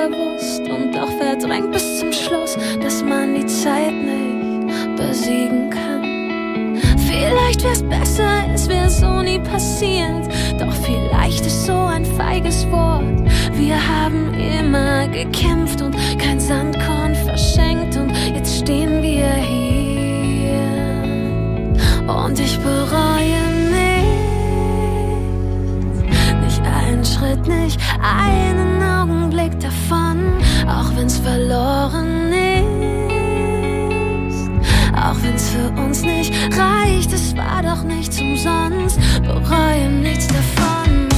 bewusst und doch verdrängt bis zum Schluss, dass man die Zeit nicht besiegen kann. Vielleicht wär's besser, es wär so nie passiert, doch vielleicht ist so ein feiges Wort. Wir haben immer gekämpft und kein Sandkorn verschenkt und jetzt stehen wir hier und ich bereue nicht einen Schritt, nicht einen Augenblick davon, auch wenn's verloren ist, auch wenn's für uns nicht reicht, es war doch nichts umsonst, bereue nichts davon.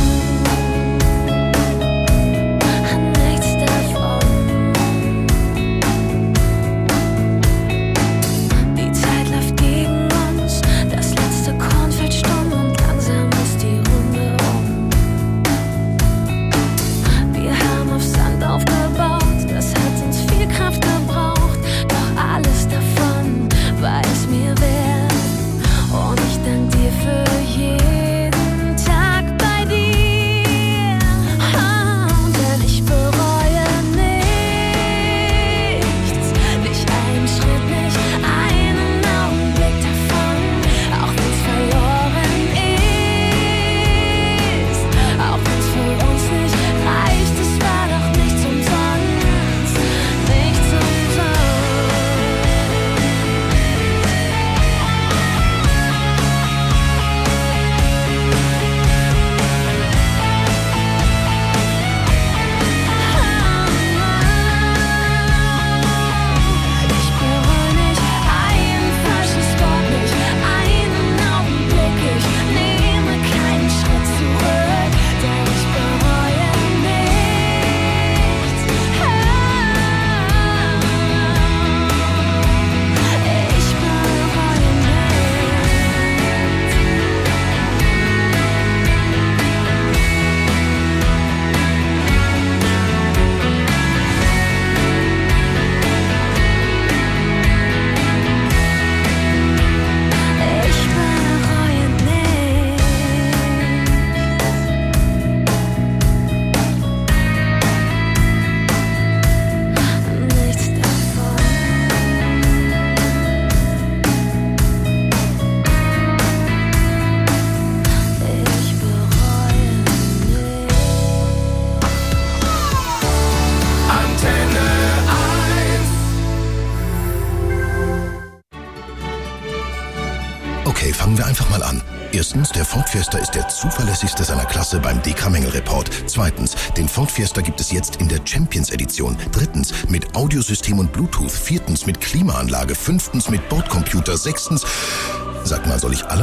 Okay, fangen wir einfach mal an. Erstens, der Ford Fiesta ist der zuverlässigste seiner Klasse beim DK-Mängel-Report. Zweitens, den Ford Fiesta gibt es jetzt in der Champions-Edition. Drittens, mit Audiosystem und Bluetooth. Viertens, mit Klimaanlage. Fünftens, mit Bordcomputer. Sechstens, sag mal, soll ich alle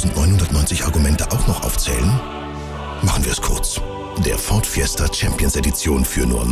9.990 Argumente auch noch aufzählen? Machen wir es kurz. Der Ford Fiesta Champions Edition für nur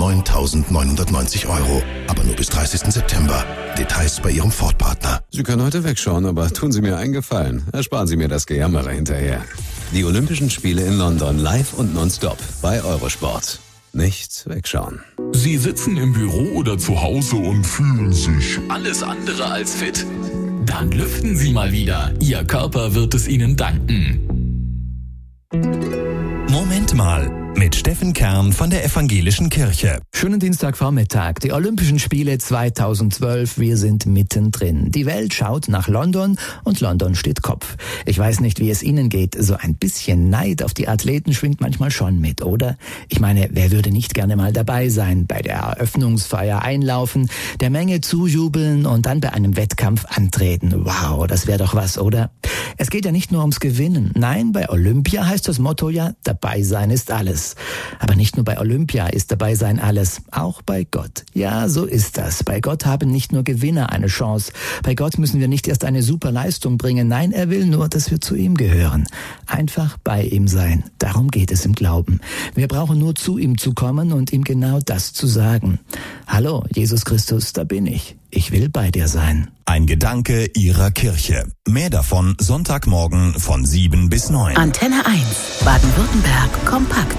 9.990 €. Aber nur bis 30. September. Details bei Ihrem Ford-Partner. Sie können heute wegschauen, aber tun Sie mir einen Gefallen. Ersparen Sie mir das Gejammere hinterher. Die Olympischen Spiele in London live und nonstop bei Eurosport. Nicht wegschauen. Sie sitzen im Büro oder zu Hause und fühlen sich alles andere als fit? Dann lüften Sie mal wieder. Ihr Körper wird es Ihnen danken. Moment mal. Mit Steffen Kern von der Evangelischen Kirche. Schönen Dienstagvormittag. Die Olympischen Spiele 2012. Wir sind mittendrin. Die Welt schaut nach London und London steht Kopf. Ich weiß nicht, wie es Ihnen geht. So ein bisschen Neid auf die Athleten schwingt manchmal schon mit, oder? Ich meine, wer würde nicht gerne mal dabei sein? Bei der Eröffnungsfeier einlaufen, der Menge zujubeln und dann bei einem Wettkampf antreten. Wow, das wäre doch was, oder? Es geht ja nicht nur ums Gewinnen. Nein, bei Olympia heißt das Motto ja, dabei sein ist alles. Aber nicht nur bei Olympia ist dabei sein alles, auch bei Gott. Ja, so ist das. Bei Gott haben nicht nur Gewinner eine Chance. Bei Gott müssen wir nicht erst eine super Leistung bringen. Nein, er will nur, dass wir zu ihm gehören. Einfach bei ihm sein. Darum geht es im Glauben. Wir brauchen nur zu ihm zu kommen und ihm genau das zu sagen. Hallo, Jesus Christus, da bin ich. Ich will bei dir sein. Ein Gedanke Ihrer Kirche. Mehr davon Sonntagmorgen von 7 bis 9. Antenne 1, Baden-Württemberg, kompakt.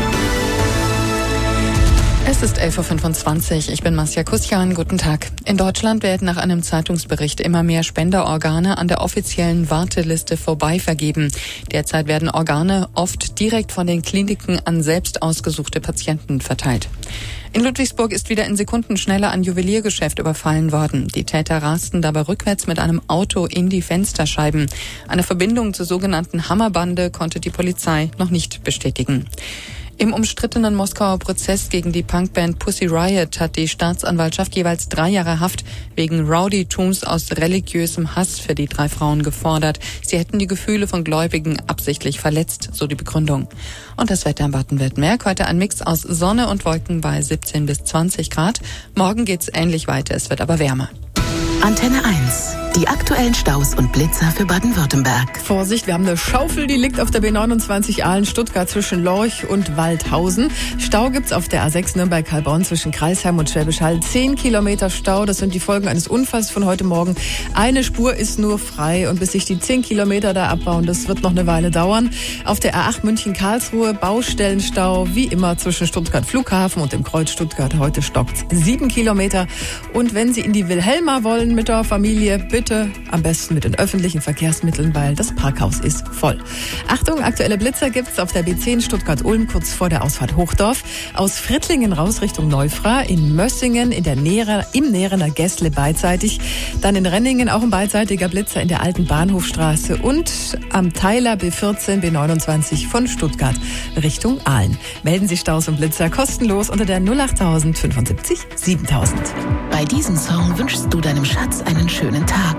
Es ist 11.25 Uhr. Ich bin Masja Kusjan. Guten Tag. In Deutschland werden nach einem Zeitungsbericht immer mehr Spenderorgane an der offiziellen Warteliste vorbei vergeben. Derzeit werden Organe oft direkt von den Kliniken an selbst ausgesuchte Patienten verteilt. In Ludwigsburg ist wieder in Sekundenschnelle ein Juweliergeschäft überfallen worden. Die Täter rasten dabei rückwärts mit einem Auto in die Fensterscheiben. Eine Verbindung zur sogenannten Hammerbande konnte die Polizei noch nicht bestätigen. Im umstrittenen Moskauer Prozess gegen die Punkband Pussy Riot hat die Staatsanwaltschaft jeweils 3 Jahre Haft wegen Rowdytums aus religiösem Hass für die 3 Frauen gefordert. Sie hätten die Gefühle von Gläubigen absichtlich verletzt, so die Begründung. Und das Wetter in Baden-Württemberg. Heute ein Mix aus Sonne und Wolken bei 17 bis 20 Grad. Morgen geht's ähnlich weiter, es wird aber wärmer. Antenne 1. Die aktuellen Staus und Blitzer für Baden-Württemberg. Vorsicht, wir haben eine Schaufel, die liegt auf der B29 Aalen-Stuttgart zwischen Lorch und Waldhausen. Stau gibt's auf der A6 Nürnberg-Heilbronn zwischen Kreisheim und Schwäbisch Hall. 10 Kilometer Stau, das sind die Folgen eines Unfalls von heute Morgen. Eine Spur ist nur frei und bis sich die 10 Kilometer da abbauen, das wird noch eine Weile dauern. Auf der A8 München-Karlsruhe Baustellenstau, wie immer zwischen Stuttgart Flughafen und dem Kreuz Stuttgart. Heute stockt's 7 Kilometer. Und wenn Sie in die Wilhelma wollen mit der Familie, bitte am besten mit den öffentlichen Verkehrsmitteln, weil das Parkhaus ist voll. Achtung, aktuelle Blitzer gibt's auf der B10 Stuttgart-Ulm kurz vor der Ausfahrt Hochdorf. Aus Frittlingen raus Richtung Neufra, in Mössingen, im Näherer Gässle beidseitig. Dann in Renningen auch ein beidseitiger Blitzer in der alten Bahnhofstraße und am Teiler B14, B29 von Stuttgart Richtung Aalen. Melden Sie Staus und Blitzer kostenlos unter der 08000 75 7000. Bei diesem Song wünschst du deinem Schatz einen schönen Tag.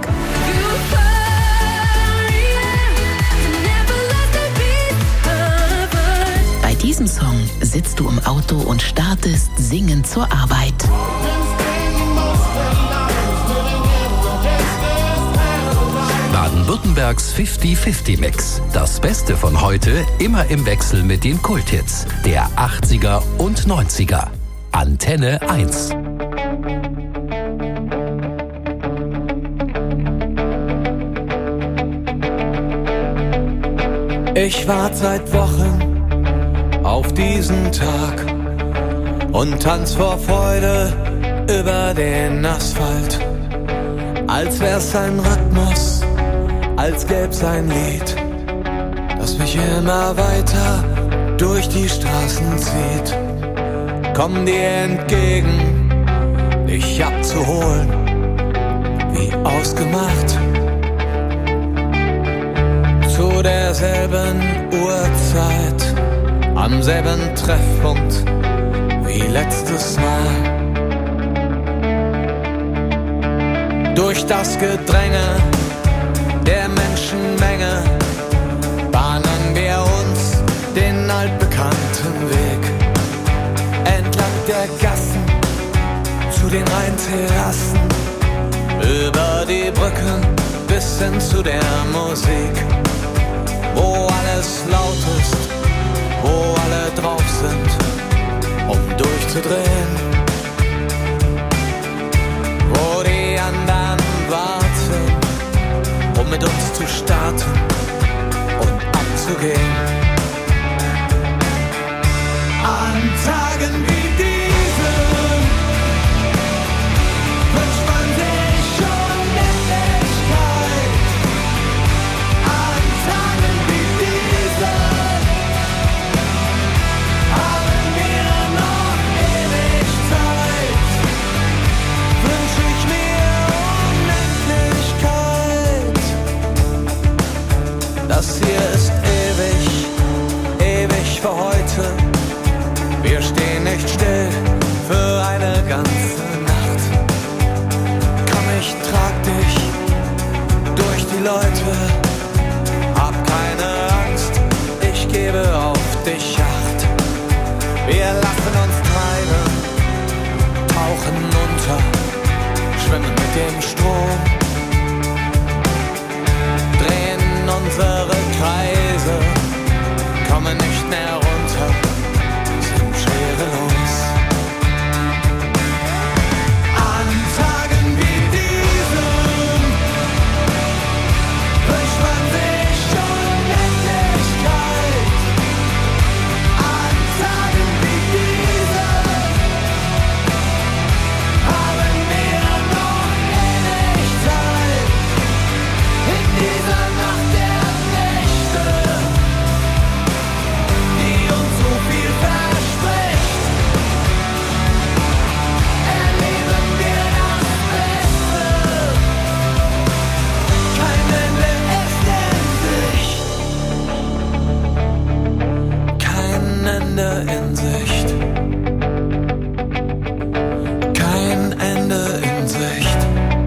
Bei diesem Song sitzt du im Auto und startest singend zur Arbeit. Baden-Württembergs 50-50-Mix. Das Beste von heute immer im Wechsel mit den Kulthits der 80er und 90er. Antenne 1. Ich warte seit Wochen auf diesen Tag und tanz vor Freude über den Asphalt. Als wär's ein Rhythmus, als gäb's ein Lied, das mich immer weiter durch die Straßen zieht. Komm dir entgegen, dich abzuholen, wie ausgemacht. Zu derselben Uhrzeit, am selben Treffpunkt wie letztes Mal. Durch das Gedränge der Menschenmenge bahnen wir uns den altbekannten Weg. Entlang der Gassen zu den Rheinterrassen, über die Brücken bis hin zu der Musik. Wo alles laut ist, wo alle drauf sind, um durchzudrehen. Wo die anderen warten, um mit uns zu starten und abzugehen. An Tagen wie diesen wünscht man sich Unendlichkeit. An Tagen wie diesen haben wir noch ewig Zeit. Wünsch ich mir Unendlichkeit. Das hier ist ewig für heute. Wir stehen nicht still für eine ganze Nacht. Komm, ich trag dich durch die Leute. Hab keine Angst, ich gebe auf dich Acht. Wir lassen uns treiben, tauchen unter, schwimmen mit dem Strom, drehen unsere Kreise, kommen nicht mehr runter. Ende in Sicht. Kein Ende in Sicht.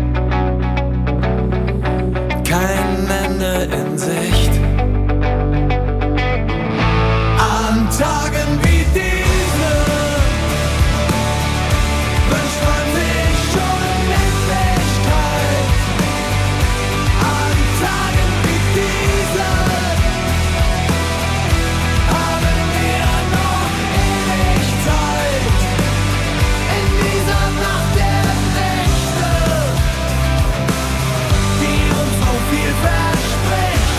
Kein Ende in Sicht. An Tagen wie diese wünscht man sich schon Endlichkeit. An Tagen wie diese haben wir noch ewig Zeit. In dieser Nacht der Nächte, die uns so viel verspricht,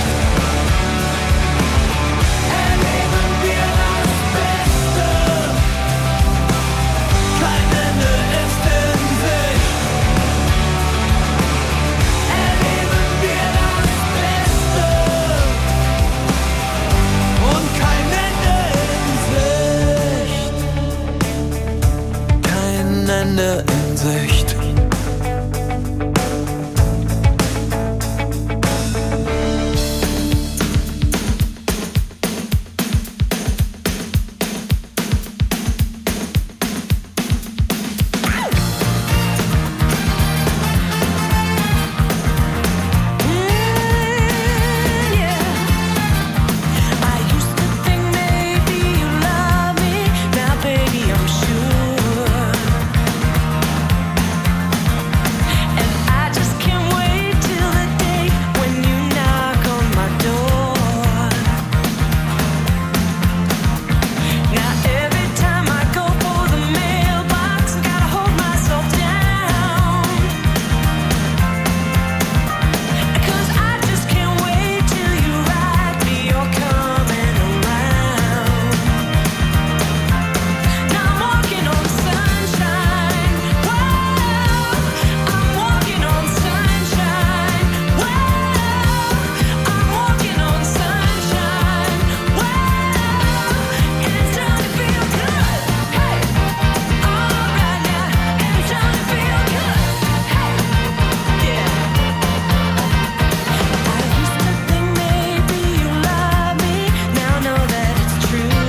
erleben wir das Beste. Kein Ende ist in Sicht. Erleben wir das Beste. Und kein Ende in Sicht. Kein Ende in Sicht. I used to think maybe you love me. Now, baby, I'm sure. And I just can't wait till the day when you knock on my door. Now, every time I go for the mailbox, gotta hold myself down. 'Cause I just can't wait till you write me you're coming around. Now I'm walking on sunshine. Wow, I'm walking on sunshine. Wow, I'm walking on sunshine. Wow, and it's starting to feel good. Hey, all right now, and it's starting to feel good. Hey, yeah. I used to think maybe you love me. Now I know that it's true.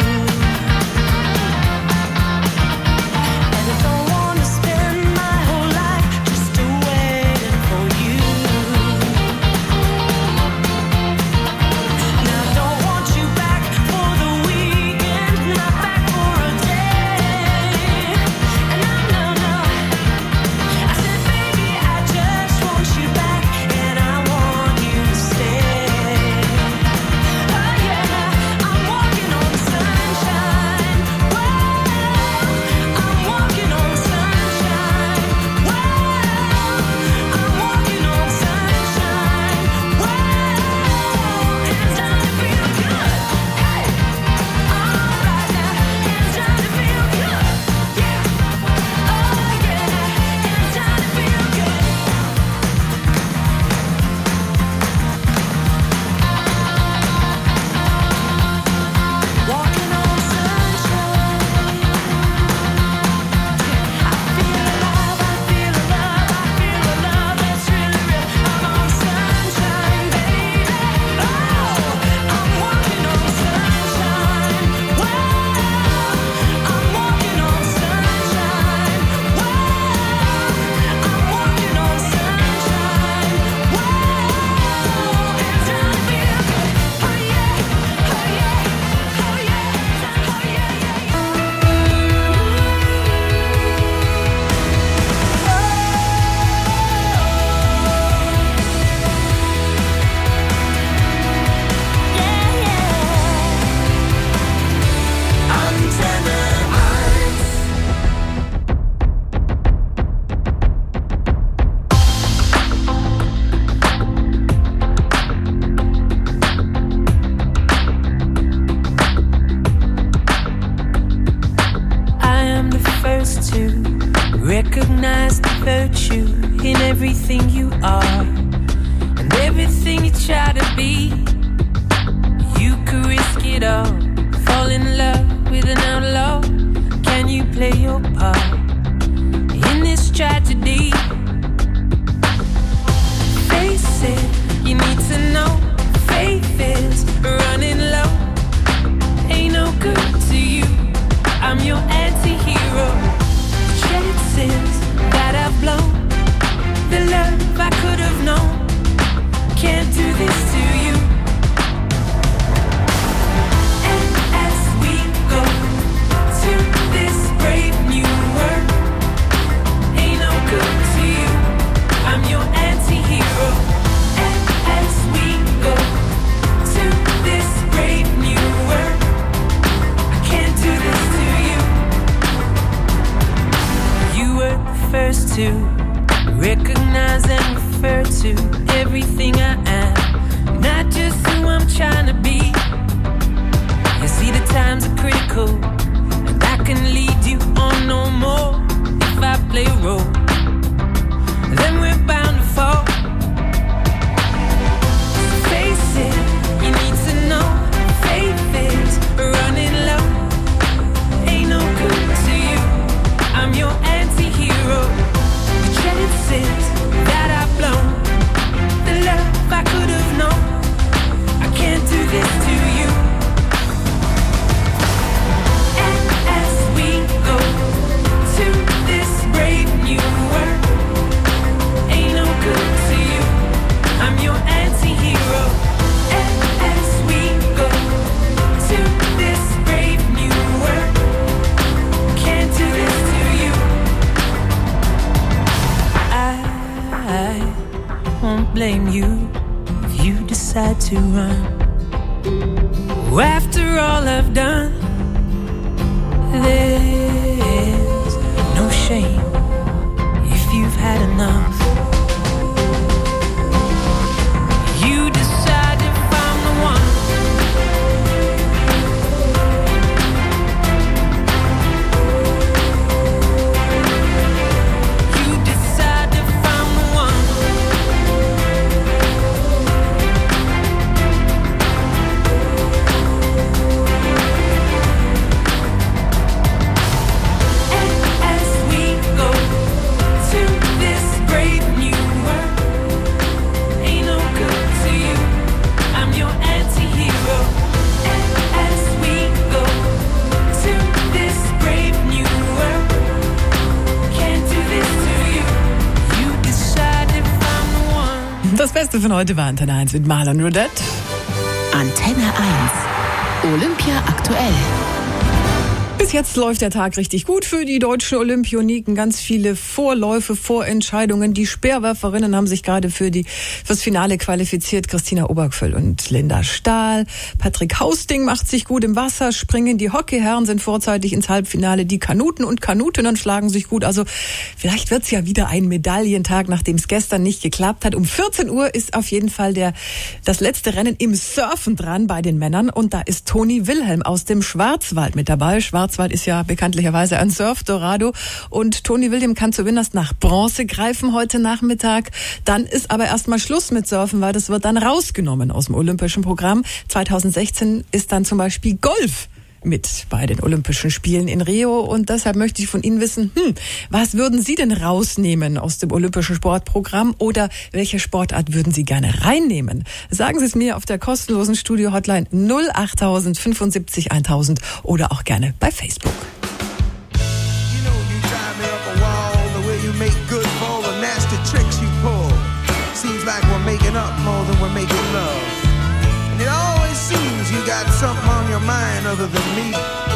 And I don't wanna spend my whole life just waiting for you. Now I don't want you back for the weekend, not back for a day. And no. I said, baby, I just want you back, and I want you to stay. Oh yeah, I'm walking on sunshine. Wow, I'm walking on sunshine. Wow, I'm walking on sunshine. Wow, and it's starting to feel good. Hey, all right now, and it's starting to feel good. Yeah, oh yeah, and it's starting to feel good. Walking on sunshine. I feel alive, I feel alive, I feel alive, that's really real. I'm on sunshine, baby. Oh, I'm walking on sunshine. Wow, I'm walking on sunshine. Wow, I'm walking on sunshine. Wow, and it's starting to feel good. Oh yeah, oh yeah, oh yeah, oh yeah, Antenne 1. I am the first to recognize the virtue in everything you are and everything you try to be. You could risk it all, fall in love with an outlaw. Can you play your part in this tragedy? Face it, you need to know faith is running low. Ain't no good to to recognize and refer to everything I am, not just who I'm trying to be. You see, the times are critical, and I can lead you on no more. If I play a role, then we're bound to fall. So face it, you need to know, faith is running low. Ain't no good to you, I'm your anti-hero. The chances that I've blown, the love I could have known, I can't do this to you. And as we go to this brave new world, ain't no good to you, I'm your anti-hero. And as we go to this brave new world, can't do this to you. I won't blame you if you decide to run. After all I've done, there's no shame if you've had enough. You decide if I'm the one. You decide if I'm the one. And as we go to this brave new world, ain't no good to you, I'm your anti-hero. And as we go to this brave new world, can't do this to you. You decide if I'm the one. Das Beste von heute war Antenne 1 mit Marlon Rodette. Antenne 1. Olympia aktuell. Bis jetzt läuft der Tag richtig gut für die deutschen Olympioniken. Ganz viele Vorläufe, Vorentscheidungen. Die Speerwerferinnen haben sich gerade fürs Finale qualifiziert. Christina Obergföll und Linda Stahl. Patrick Hausting macht sich gut im Wasserspringen. Die Hockeyherren sind vorzeitig ins Halbfinale. Die Kanuten und Kanutinnen schlagen sich gut. Also vielleicht wird's ja wieder ein Medaillentag, nachdem es gestern nicht geklappt hat. Um 14 Uhr ist auf jeden Fall das letzte Rennen im Surfen dran bei den Männern. Und da ist Toni Wilhelm aus dem Schwarzwald mit dabei. Schwarzwald ist ja bekanntlicherweise ein Surf-Dorado und Toni Wilhelm kann zumindest nach Bronze greifen heute Nachmittag. Dann ist aber erstmal Schluss mit Surfen, weil das wird dann rausgenommen aus dem olympischen Programm. 2016 ist dann zum Beispiel Golf mit bei den Olympischen Spielen in Rio und deshalb möchte ich von Ihnen wissen, was würden Sie denn rausnehmen aus dem Olympischen Sportprogramm oder welche Sportart würden Sie gerne reinnehmen? Sagen Sie es mir auf der kostenlosen Studio-Hotline 08000 75 1000 oder auch gerne bei Facebook. You know you drive me up a wall, the way you make good for all the nasty tricks you pull. Seems like we're making up more than we're making love. And it always seems you got something on your mind other than me.